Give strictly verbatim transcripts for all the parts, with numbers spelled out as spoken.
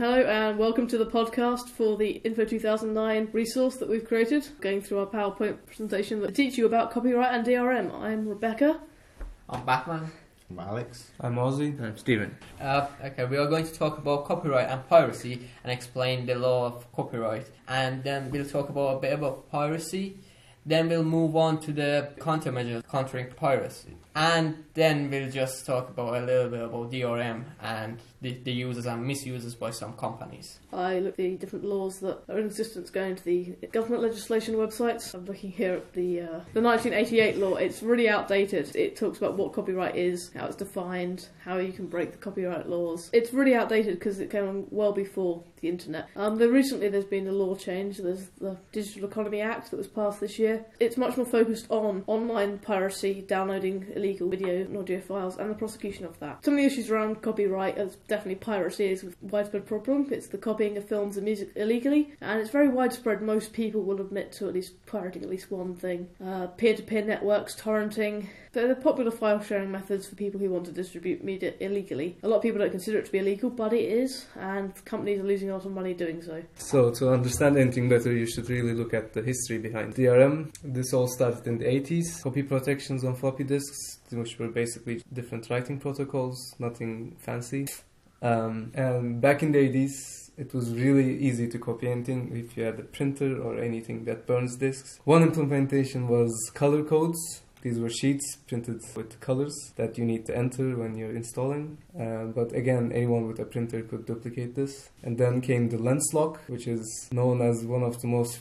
Hello and welcome to the podcast for the Info two thousand nine resource that we've created, going through our PowerPoint presentation that teach you about copyright and D R M. I'm Rebecca. I'm Batman. I'm Alex. I'm Ozzy. I'm Stephen. Uh, okay, we are going to talk about copyright and piracy and explain the law of copyright. And then we'll talk about a bit about piracy. Then we'll move on to the countermeasures countering piracy. And then we'll just talk about a little bit about D R M and the, the uses and misuses by some companies. I look at the different laws that are in existence going to the government legislation websites. I'm looking here at the uh, the nineteen eighty-eight law. It's really outdated. It talks about what copyright is, how it's defined, how you can break the copyright laws. It's really outdated because it came on well before the internet. Um, there recently there's been a law change. There's the Digital Economy Act that was passed this year. It's much more focused on online piracy, downloading illegal video and audio files, and the prosecution of that. Some of the issues around copyright, as definitely piracy is a widespread problem. It's the copying of films and music illegally, and it's very widespread. Most people will admit to at least pirating at least one thing. Uh, peer-to-peer networks, torrenting. They're the popular file sharing methods for people who want to distribute media illegally. A lot of people don't consider it to be illegal, but it is, and companies are losing a lot of money doing so. So, to understand anything better, you should really look at the history behind D R M. This all started in the eighties. Copy protections on floppy disks, which were basically different writing protocols, nothing fancy. Um, and back in the eighties, it was really easy to copy anything if you had a printer or anything that burns disks. One implementation was color codes. These were sheets printed with colors that you need to enter when you're installing. Uh, but again, anyone with a printer could duplicate this. And then came the lens lock, which is known as one of the most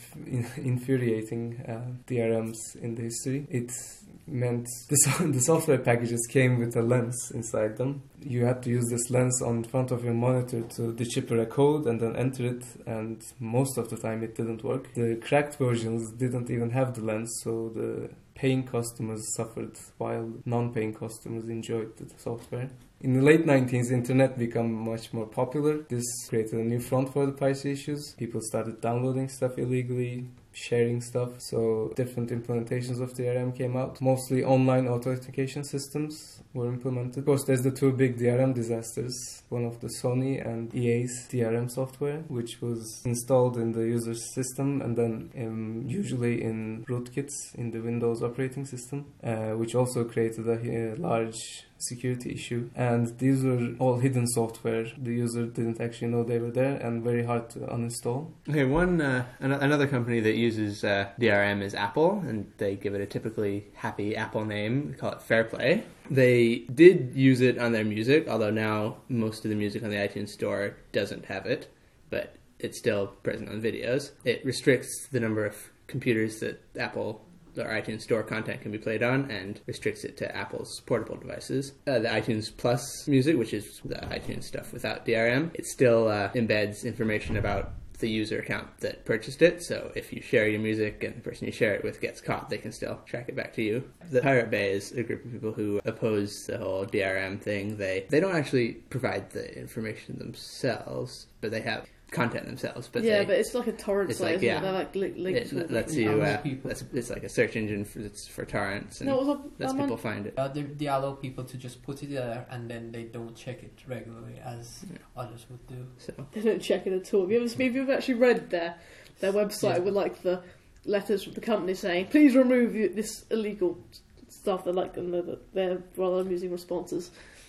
infuriating uh, D R Ms in the history. It meant the, so- the software packages came with a lens inside them. You had to use this lens on front of your monitor to decipher a code and then enter it, and most of the time it didn't work. The cracked versions didn't even have the lens, so the paying customers suffered while non-paying customers enjoyed the software. In the late nineties, internet became much more popular. This created a new front for the piracy issues. People started downloading stuff illegally, sharing stuff, so different implementations of D R M came out. Mostly online authentication systems were implemented. Of course, there's the two big D R M disasters, one of the Sony and E A's D R M software, which was installed in the user's system and then um, usually in rootkits in the Windows operating system, uh, which also created a, a large security issue. And these were all hidden software. The user didn't actually know they were there and very hard to uninstall. Okay, one uh, an- another company that uses uh, D R M is Apple, and they give it a typically happy Apple name. They call it Fairplay. They did use it on their music, although now most of the music on the iTunes Store doesn't have it, but it's still present on videos. It restricts the number of computers that Apple or iTunes Store content can be played on, and restricts it to Apple's portable devices. Uh, the iTunes Plus music, which is the iTunes stuff without D R M, it still uh, embeds information about the user account that purchased it, so if you share your music and the person you share it with gets caught, they can still track it back to you. The Pirate Bay is a group of people who oppose the whole D R M thing. They they don't actually provide the information themselves, but they have content themselves, but yeah, they, but it's like a torrent it's site, like, isn't yeah. it? They're like li- linked it to lets it. you Allow uh, people. it's, it's like a search engine for, it's for torrents, and No, it was a- lets um, people find it. Uh, they, they allow people to just put it there and then they don't check it regularly as Yeah. others would do. So They don't check it at all. Have you ever, have you ever actually read their their website Yeah. with like the letters from the company saying, "Please remove you, this illegal stuff"? They're like, and they're, they're rather amusing responses.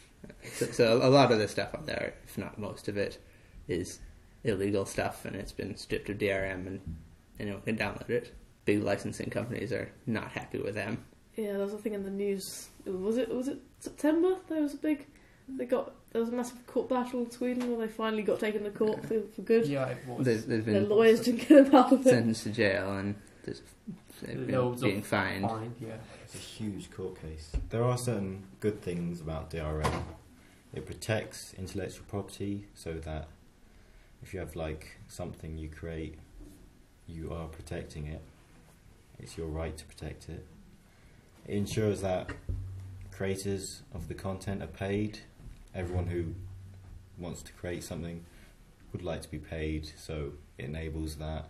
So, so a lot of the stuff on there, if not most of it, is illegal stuff, and it's been stripped of D R M, and anyone can download it. Big licensing companies are not happy with them. Yeah, there was a thing in the news. Was it was it September? There was a big. They got there was a massive court battle in Sweden where they finally got taken to court for, for good. Yeah, it was. There's, there's Their been lawyers didn't get them out of it. sentenced to jail, and there's they've been Loads being of fined. Fine, yeah. It's a huge court case. There are certain good things about D R M. It protects intellectual property, so that if you have like something you create, you are protecting it. It's your right to protect it. It ensures that creators of the content are paid. Everyone who wants to create something would like to be paid, so it enables that.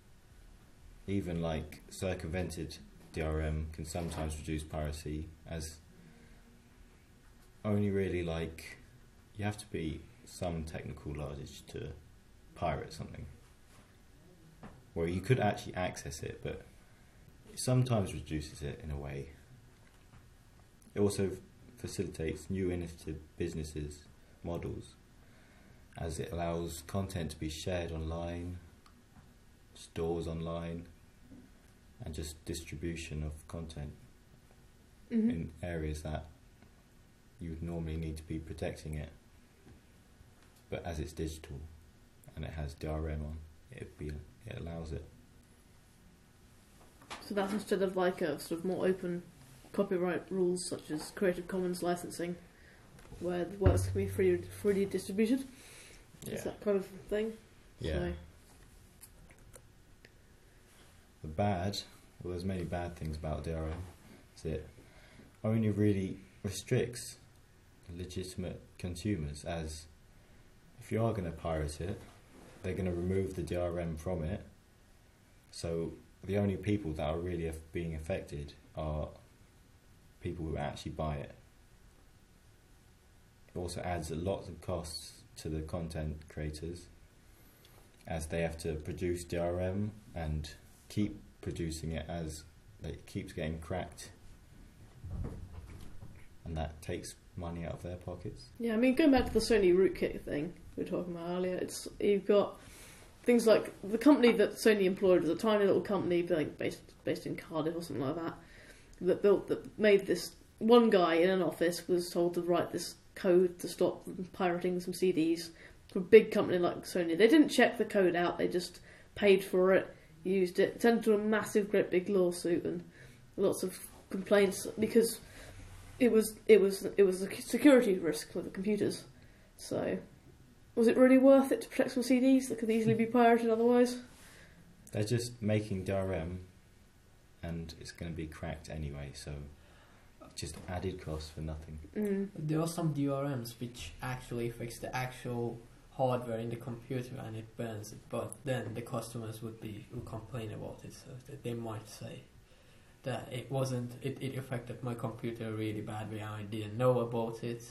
Even like circumvented D R M can sometimes reduce piracy, as only really like you have to be some technical knowledge to pirate something. Well, you could actually access it, but it sometimes reduces it in a way. It also facilitates new innovative businesses models, as it allows content to be shared online, stores online, and just distribution of content Mm-hmm. in areas that you would normally need to be protecting it. But as it's digital and it has D R M on, it be it allows it. So that's instead of like a sort of more open copyright rules such as Creative Commons licensing, where the works can be free, freely distributed. It's that kind of thing. Yeah. So, The bad, well, there's many bad things about D R M. Is it only really restricts legitimate consumers, as if you are going to pirate it, they're going to remove the D R M from it. So the only people that are really af- being affected are people who actually buy it. It also adds a lot of costs to the content creators, as they have to produce D R M and keep producing it as it keeps getting cracked, and that takes money out of their pockets. yeah, I mean, going back to the Sony rootkit thing we were talking about earlier, it's you've got things like the company that Sony employed was a tiny little company, like based based in Cardiff or something like that, that built that made this. One guy in an office was told to write this code to stop them pirating some C Ds for a big company like Sony. They didn't check the code out; they just paid for it, used it. It turned into a massive, great big lawsuit and lots of complaints because it was it was it was a security risk for the computers. So, was it really worth it to protect some C Ds that could easily be pirated otherwise? They're just making D R M, and it's going to be cracked anyway. So, just added cost for nothing. Mm. There are some D R Ms which actually fix the actual hardware in the computer and it burns it, but then the customers would be would complain about it, so that they might say that it wasn't it, it affected my computer really badly and I didn't know about it.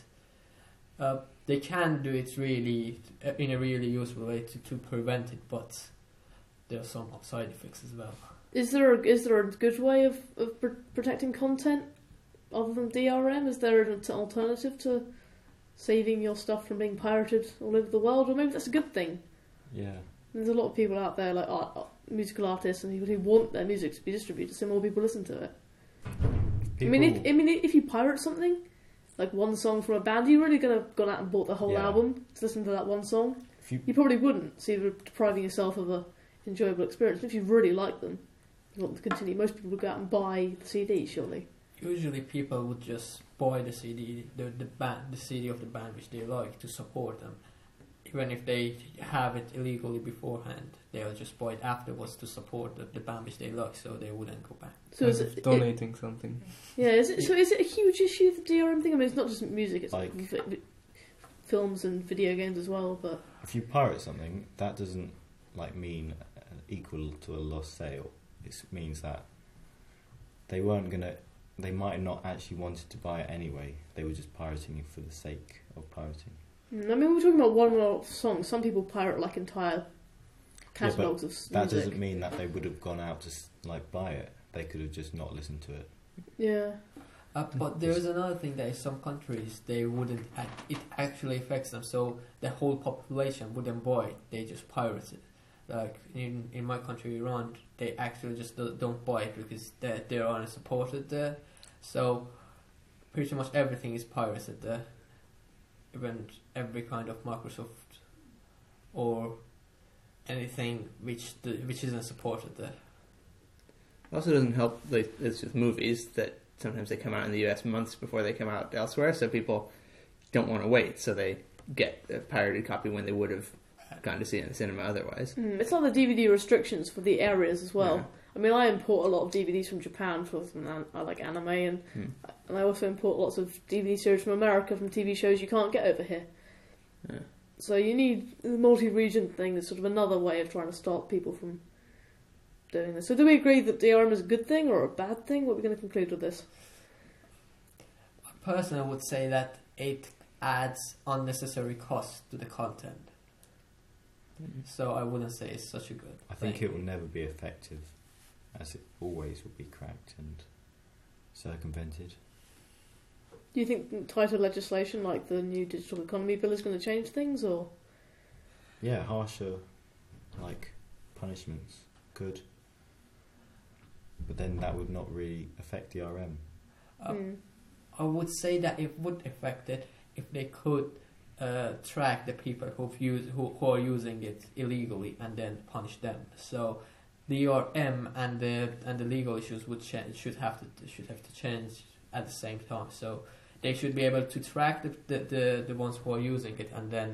Uh, they can do it really uh, in a really useful way to, to prevent it, but there are some side effects as well. Is there a, is there a good way of, of pr- protecting content other than D R M? Is there an alternative to saving your stuff from being pirated all over the world? Or maybe that's a good thing. Yeah. There's a lot of people out there, like art, art, musical artists and people who want their music to be distributed, so more people listen to it. People, I mean, if, I mean, if you pirate something, like one song from a band, are you really going to have gone out and bought the whole Yeah. album to listen to that one song? if you You probably wouldn't, so you're depriving yourself of a enjoyable experience. If you really like them, you want to continue. Most people would go out and buy the C D, surely. Usually people would just buy the C D, the, the band, the C D of the band which they like to support them. Even if they have it illegally beforehand, they'll just buy it afterwards to support the, the band which they like, so they wouldn't go back. So Kind is of it, donating something. it, yeah, is it, so is it a huge issue, the D R M thing? I mean, it's not just music, it's Like- vi- vi- films and video games as well, but... if you pirate something, that doesn't like mean uh, equal to a lost sale. It means that they weren't gonna. They might not actually wanted to buy it anyway. They were just pirating it for the sake of pirating. Mm, I mean, we're talking about one-off songs. Some people pirate like entire catalogues of s- That music. doesn't mean that they would have gone out to s- like buy it. They could have just not listened to it. Yeah. Uh, but there is another thing that in some countries they wouldn't. Act, it actually affects them, so the whole population wouldn't buy it. They just pirate it. Like in in my country, Iran, they actually just do- don't buy it because they they aren't supported there. So pretty much everything is pirated there. Even every kind of Microsoft or anything which the, which isn't supported there. It also doesn't help, like, it's with movies that sometimes they come out in the U S months before they come out elsewhere, so people don't want to wait, so they get a pirated copy when they would have gone to see it in the cinema otherwise. Mm, it's like the D V D restrictions for the areas as well. Yeah. I mean, I import a lot of D V Ds from Japan for some an- I like anime, and Hmm. and I also import lots of D V D series from America from T V shows you can't get over here. Yeah. So you need the multi-region thing is sort of another way of trying to stop people from doing this. So do we agree that D R M is a good thing or a bad thing? What are we going to conclude with this? Personally, I would say that it adds unnecessary cost to the content. So I wouldn't say it's such a good I think thing. it will never be effective, as it always will be cracked and circumvented. Do you think tighter legislation like the new digital economy bill is going to change things, or? Yeah, harsher, like, punishments could. But then that would not really affect the R M. Uh, Mm. I would say that it would affect it if they could uh, track the people who've used, who, who are using it illegally and then punish them. So the R M and the and the legal issues would change, should have to should have to change at the same time. So they should be able to track the the, the, the ones who are using it, and then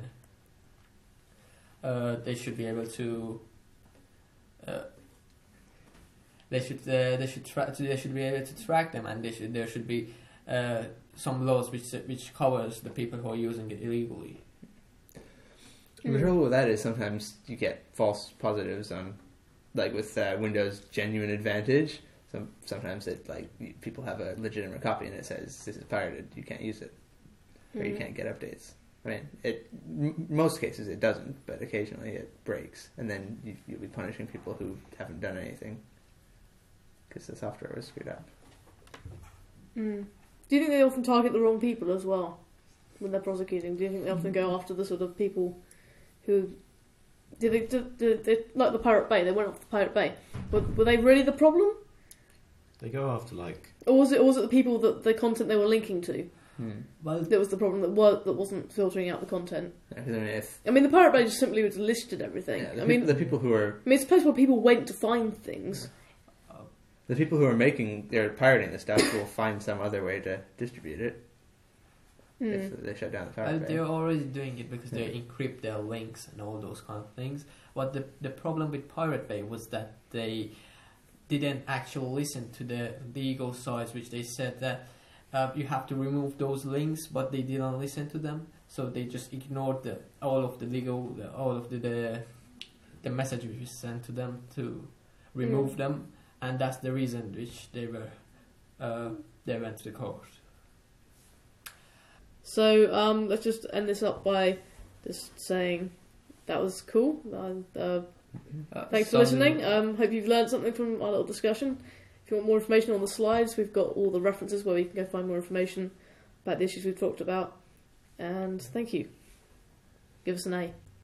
uh, they should be able to. Uh, they should uh, they should tra- they should be able to track them, and they should there should be uh, some laws which which covers the people who are using it illegally. The trouble with that is sometimes you get false positives on, like with uh, Windows Genuine Advantage. Some sometimes it like people have a legitimate copy and it says this is pirated, you can't use it, or you Mm. can't get updates. I mean, it m- most cases it doesn't, but occasionally it breaks, and then you, you'll be punishing people who haven't done anything because the software was screwed up. Mm. Do you think they often target the wrong people as well when they're prosecuting? Do you think they often go after the sort of people who did they, did, did they like the Pirate Bay? They went after the Pirate Bay. Were, were they really the problem, They go after, like, or was it or was it the people that the content they were linking to Hmm. Well, that was the problem that was that wasn't filtering out the content? Yeah, 'cause I mean, if I mean, the Pirate Bay just simply listed everything. yeah, the, I peop- mean, the people who are I mean, it's a place where people went to find things. the people who are making they're pirating the stuff will find some other way to distribute it Mm. if they shut down the Well, Pirate Bay. they're already doing it because they encrypt their links and all those kind of things. What the the problem with Pirate Bay was that they didn't actually listen to the legal sides, which they said that uh, you have to remove those links, but they didn't listen to them, so they just ignored the all of the legal, all of the the, the message which was sent to them to remove Mm. them, and that's the reason which they were uh, they went to the court. So um, let's just end this up by just saying that was cool. Uh, uh, Uh, thanks for so listening. Um, hope you've learned something from our little discussion. If you want more information on the slides, we've got all the references where you can go find more information about the issues we've talked about. And thank you. Give us an A.